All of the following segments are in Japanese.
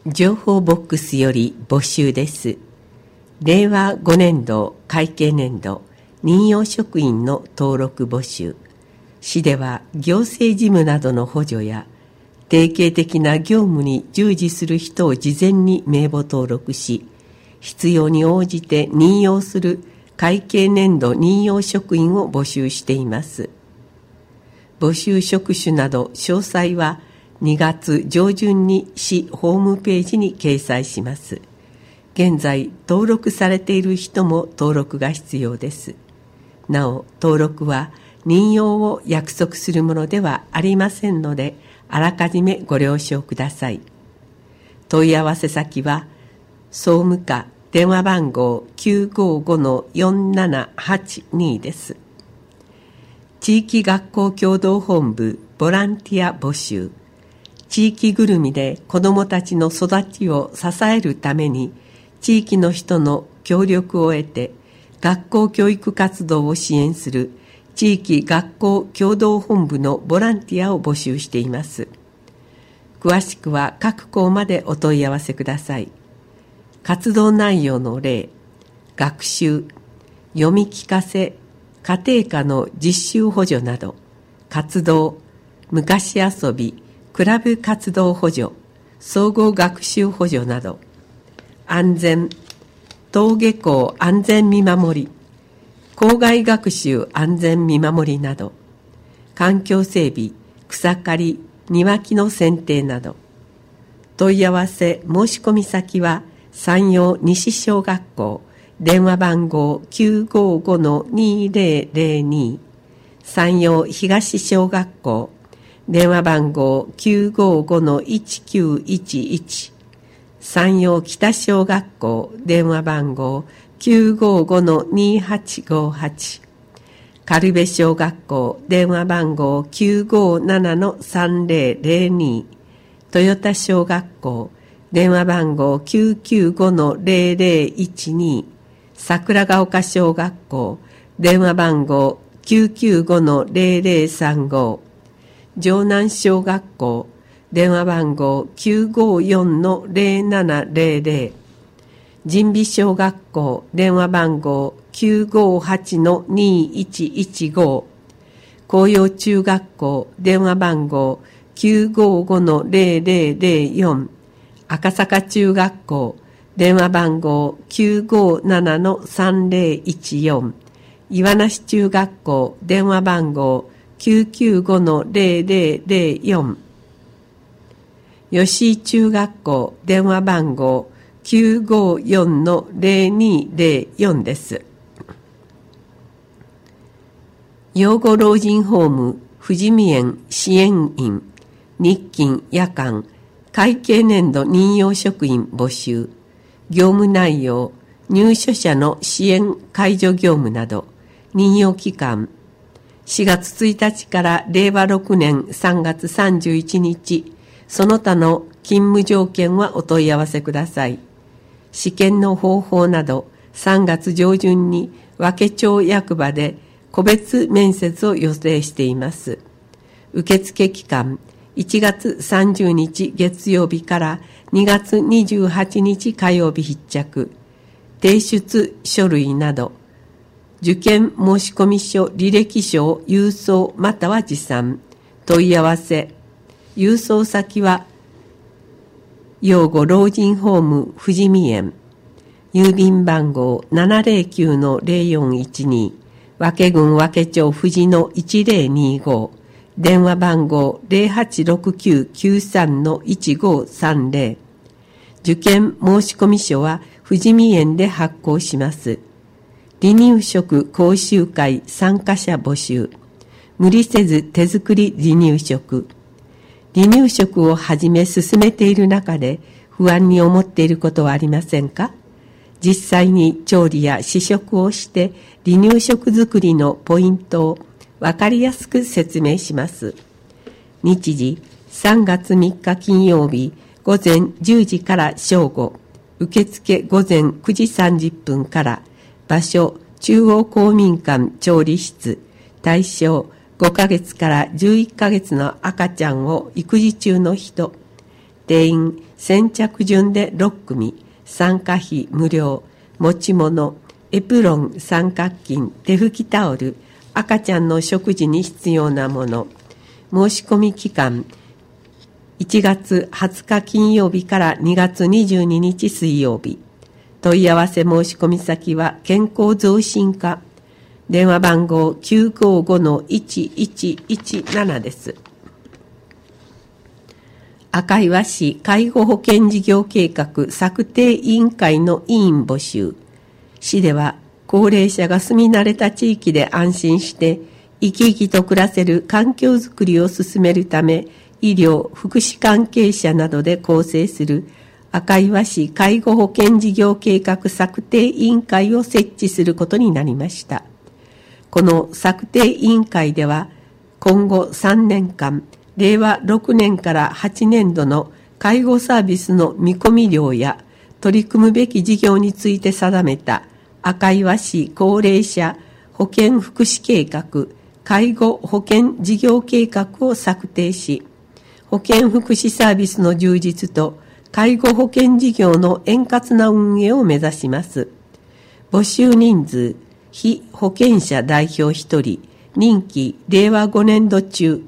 情報ボックスより募集です。令和5年度会計年度任用職員の登録募集。市では行政事務などの補助や定型的な業務に従事する人を事前に名簿登録し、必要に応じて任用する会計年度任用職員を募集しています。募集職種など詳細は2月上旬に市ホームページに掲載します。現在登録されている人も登録が必要です。なお、登録は任用を約束するものではありませんので、あらかじめご了承ください。問い合わせ先は、総務課電話番号 955-4782 です。地域学校協同本部ボランティア募集。地域ぐるみで子どもたちの育ちを支えるために、地域の人の協力を得て、学校教育活動を支援する地域学校協同本部のボランティアを募集しています。詳しくは各校までお問い合わせください。活動内容の例、学習、読み聞かせ、家庭科の実習補助など、活動、昔遊び、クラブ活動補助、総合学習補助など、安全、登下校安全見守り、校外学習安全見守りなど、環境整備、草刈り、庭木の剪定など、問い合わせ申し込み先は山陽西小学校、電話番号 955-2002、山陽東小学校、電話番号 955-1911、山陽北小学校、電話番号 955-2858、軽部小学校、電話番号 957-3002、豊田小学校、電話番号 995-0012、桜ヶ丘小学校、電話番号 995-0035、城南小学校、電話番号 954-0700、神美小学校、電話番号 958-2115、紅葉中学校、電話番号 955-0004、赤坂中学校、電話番号 957-3014、岩梨中学校、電話番号 995-0004、吉井中学校、電話番号 954-0204 です。養護老人ホーム富士見園支援員、日勤夜間会計年度任用職員募集。業務内容、入所者の支援介助業務など、任用期間、4月1日から令和6年3月31日、その他の勤務条件はお問い合わせください。試験の方法など、3月上旬に和気町役場で個別面接を予定しています。受付期間、1月30日月曜日から2月28日火曜日必着。提出書類など、受験申込書、履歴書を郵送または持参。問い合わせ。郵送先は、養護老人ホーム富士見園。郵便番号 709-0412。和気郡和気町富士の1025。電話番号 086993-1530。受験申込書は富士見園で発行します。離乳食講習会参加者募集。無理せず手作り離乳食。離乳食をはじめ進めている中で不安に思っていることはありませんか？実際に調理や試食をして離乳食作りのポイントをわかりやすく説明します。日時3月3日金曜日午前10時から正午。受付午前9時30分から。場所中央公民館調理室。対象5ヶ月から11ヶ月の赤ちゃんを育児中の人。 定員先着順で6組、参加費無料、持ち物、エプロン、三角巾、手拭きタオル、赤ちゃんの食事に必要なもの。申し込み期間、1月20日金曜日から2月22日水曜日。問い合わせ申し込み先は健康増進課。電話番号 955-1117 です。赤岩市介護保険事業計画策定委員会の委員募集。市では高齢者が住み慣れた地域で安心して生き生きと暮らせる環境づくりを進めるため、医療・福祉関係者などで構成する赤岩市介護保険事業計画策定委員会を設置することになりました。この策定委員会では、今後3年間、令和6年から8年度の介護サービスの見込み量や取り組むべき事業について定めた赤岩市高齢者保健福祉計画、介護保険事業計画を策定し、保健福祉サービスの充実と介護保険事業の円滑な運営を目指します。募集人数、被保険者代表1人、任期令和5年度中。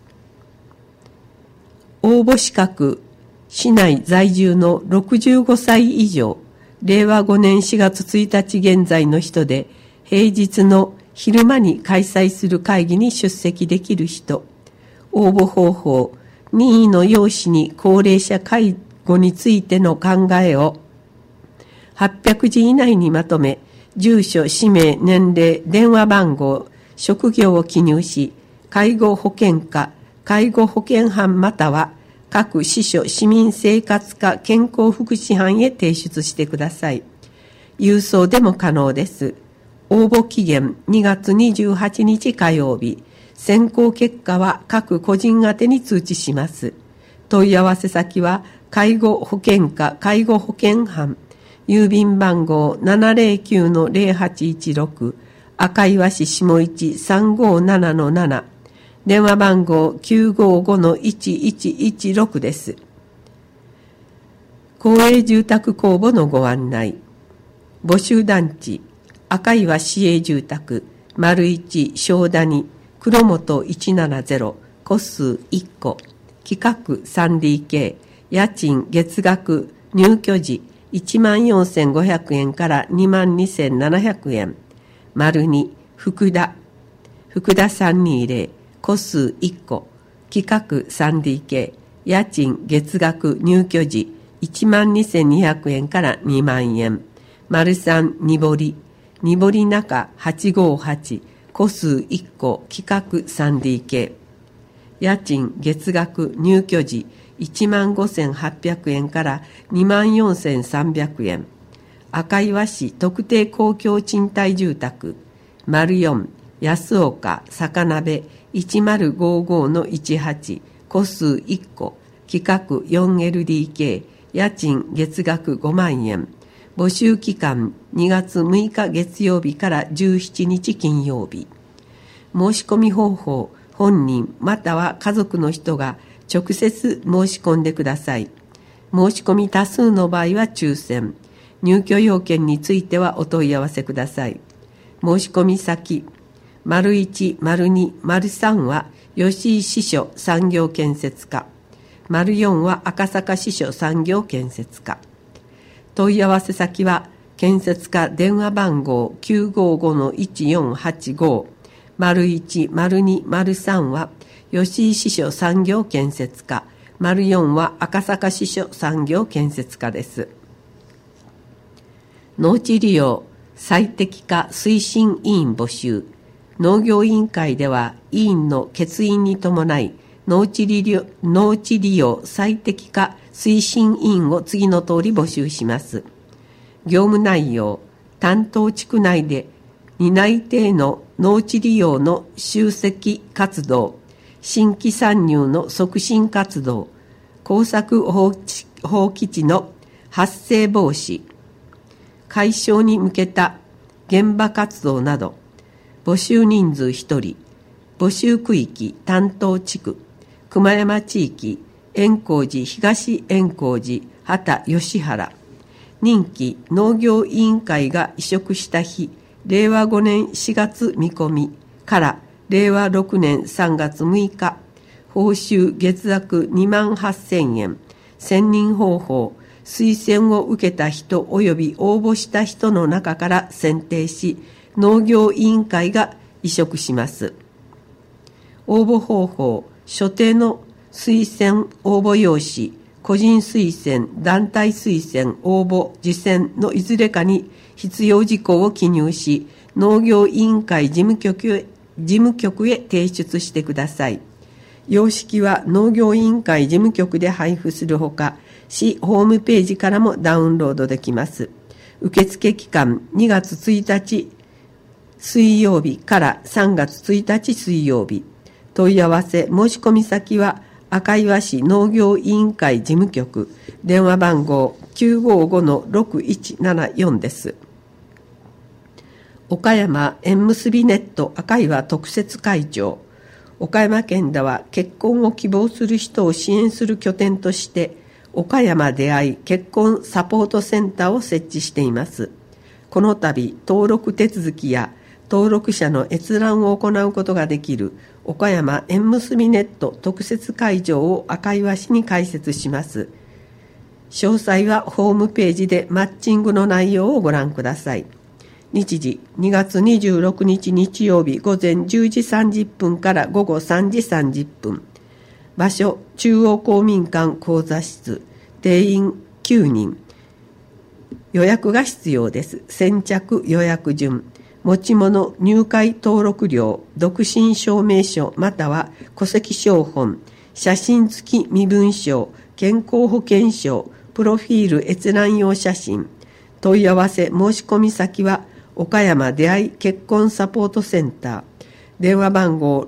応募資格、市内在住の65歳以上、令和5年4月1日現在の人で、平日の昼間に開催する会議に出席できる人。応募方法、任意の用紙に高齢者介護についての考えを800字以内にまとめ、住所、氏名、年齢、電話番号、職業を記入し、介護保険課、介護保険班または各支所市民生活課健康福祉班へ提出してください。郵送でも可能です。応募期限2月28日火曜日。選考結果は各個人宛てに通知します。問い合わせ先は介護保険課介護保険班、郵便番号 709-0816 赤岩市下市 357-7、電話番号 955-1116 です。公営住宅公募のご案内。募集団地、赤岩市営住宅、丸一正谷、黒本170、戸数1戸、規格 3DK、家賃月額入居時14,500円から22,700円。丸2、福田320、戸数1戸、規格 3DK、家賃月額入居時12,200円から2万円。丸3、にぼり中858、戸数1戸、規格 3DK。家賃月額入居時15,800円から24,300円。赤岩市特定公共賃貸住宅、丸4、安岡坂鍋1055-18、戸数1戸、規格 4LDK、家賃月額5万円。募集期間2月6日月曜日から17日金曜日。申し込み方法、本人または家族の人が直接申し込んでください。申し込み多数の場合は抽選。入居要件についてはお問い合わせください。申し込み先、丸1、丸2、丸3は吉井支所産業建設課。丸4は赤坂支所産業建設課。問い合わせ先は建設課電話番号 955-1485、丸1、丸2、丸3は吉井支所産業建設課、丸4は赤坂支所産業建設課です。農地利用最適化推進委員募集。農業委員会では委員の欠員に伴い農地利用最適化推進委員を次の通り募集します。業務内容、担当地区内で担い手の農地利用の集積活動、新規参入の促進活動、耕作放棄地の発生防止、解消に向けた現場活動など。募集人数1人、募集区域担当地区、熊山地域、 円光寺東円光寺畑吉原。任期農業委員会が移植した日、令和5年4月見込みから令和6年3月6日、報酬月額28,000円、選任方法、推薦を受けた人及び応募した人の中から選定し、農業委員会が移植します。応募方法、所定の推薦応募用紙、個人推薦、団体推薦、応募、次選のいずれかに必要事項を記入し、農業委員会事務局へ提出してください。様式は農業委員会事務局で配布するほか、市ホームページからもダウンロードできます。受付期間2月1日水曜日から3月1日水曜日。問い合わせ申し込み先は赤岩市農業委員会事務局、電話番号 955-6174 です。岡山縁結びネット赤岩特設会場。岡山県では結婚を希望する人を支援する拠点として岡山出会い結婚サポートセンターを設置しています。この度登録手続きや登録者の閲覧を行うことができる岡山縁結びネット特設会場を赤岩市に開設します。詳細はホームページでマッチングの内容をご覧ください。日時2月26日日曜日午前10時30分から午後3時30分。場所中央公民館講座室。定員9人。予約が必要です。先着予約順。持ち物入会登録料、独身証明書または戸籍抄本、写真付き身分証、健康保険証、プロフィール閲覧用写真。問い合わせ申し込み先は岡山出会い結婚サポートセンター。電話番号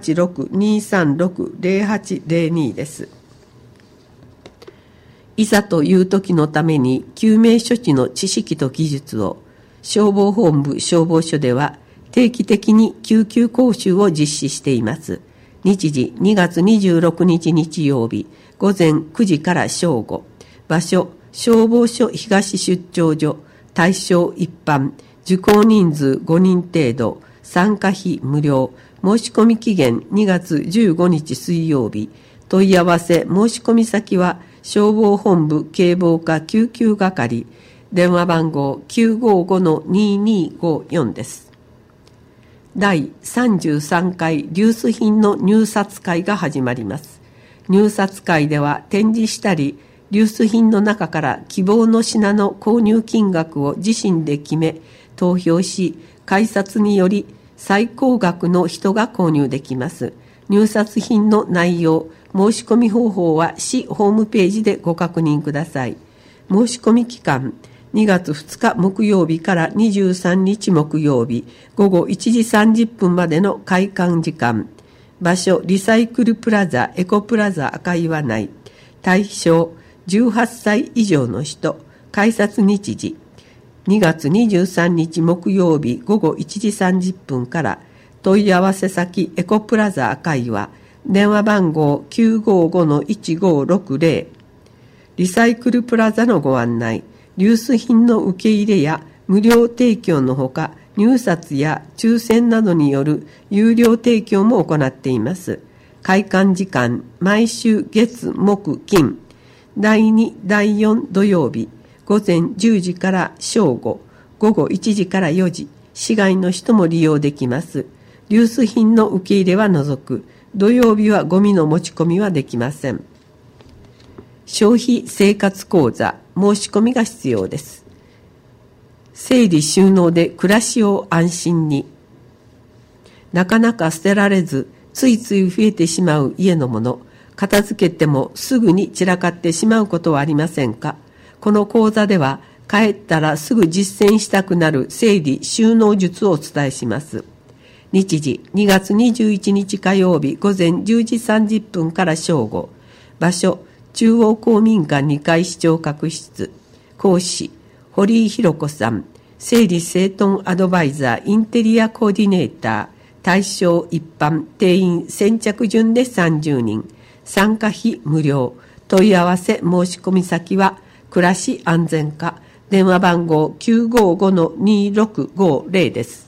086-236-0802 です。いざという時のために救命処置の知識と技術を消防本部消防署では定期的に救急講習を実施しています。日時2月26日日曜日午前9時から正午。場所消防署東出張所。対象一般。受講人数5人程度。参加費無料。申し込み期限2月15日水曜日。問い合わせ申し込み先は消防本部警防課救急係。電話番号 955-2254 です。第33回リュース品の入札会が始まります。入札会では展示したり、リュース品の中から希望の品の購入金額を自身で決め、投票し、改札により最高額の人が購入できます。入札品の内容、申し込み方法は市ホームページでご確認ください。申し込み期間、2月2日木曜日から23日木曜日午後1時30分までの開館時間。場所リサイクルプラザエコプラザ赤岩内。対象18歳以上の人。改札日時2月23日木曜日午後1時30分から。問い合わせ先エコプラザ赤岩。電話番号 955-1560。リサイクルプラザのご案内。リュース品の受け入れや無料提供のほか、入札や抽選などによる有料提供も行っています。開館時間、毎週月木金。第2、第4土曜日、午前10時から正午、午後1時から4時、市外の人も利用できます。リュース品の受け入れは除く、土曜日はゴミの持ち込みはできません。消費生活口座、申し込みが必要です。整理収納で暮らしを安心に。なかなか捨てられず、ついつい増えてしまう家のもの、片付けてもすぐに散らかってしまうことはありませんか？この講座では、帰ったらすぐ実践したくなる整理収納術をお伝えします。日時2月21日火曜日午前10時30分から正午。場所中央公民館2階視聴覚室。講師堀井弘子さん。整理整頓アドバイザーインテリアコーディネーター。対象一般定員先着順で30人。 参加費無料。問い合わせ申し込み先は暮らし安全課、電話番号 955-2650 です。